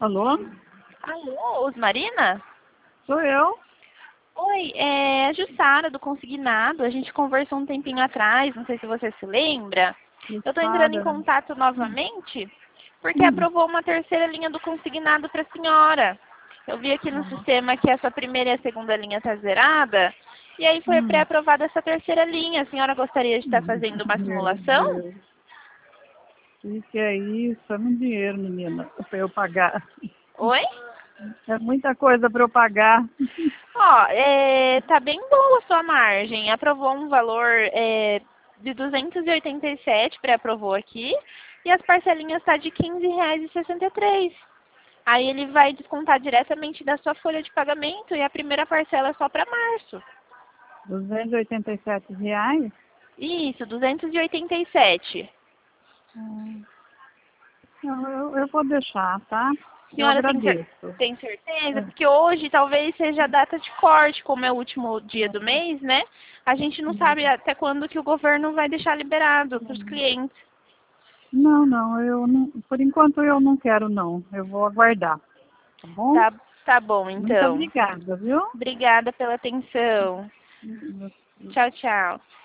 Alô? Alô, Osmarina? Sou eu? Oi, é a Jussara do Consignado. A gente conversou um tempinho atrás, não sei se você se lembra. Eu estou entrando em Sara. contato novamente porque Hum. aprovou uma terceira linha do Consignado para a senhora. Eu vi aqui no sistema que essa primeira e a segunda linha está zerada. E aí foi Hum. pré-aprovada essa terceira linha. A senhora gostaria de estar fazendo uma Meu simulação? Deus. O que é isso? É muito dinheiro, menina, para eu pagar. Oi? É muita coisa para eu pagar. Ó, tá bem boa a sua margem. Aprovou um valor de 287, pré-aprovou aqui, e as parcelinhas tá de R$ 15,63. Aí ele vai descontar diretamente da sua folha de pagamento e a primeira parcela é só para março. R$ 287? Isso, 287. Não, eu vou deixar, tá? Eu Senhora agradeço. tem certeza? É. Porque hoje talvez seja a data de corte, como é o último dia do mês, né? A gente não sabe até quando que o governo vai deixar liberado para os clientes. Não, não, eu não, por enquanto eu não quero não. Eu vou aguardar, tá bom? Tá bom, Muito então. obrigada, viu? Obrigada pela atenção. Tchau, tchau.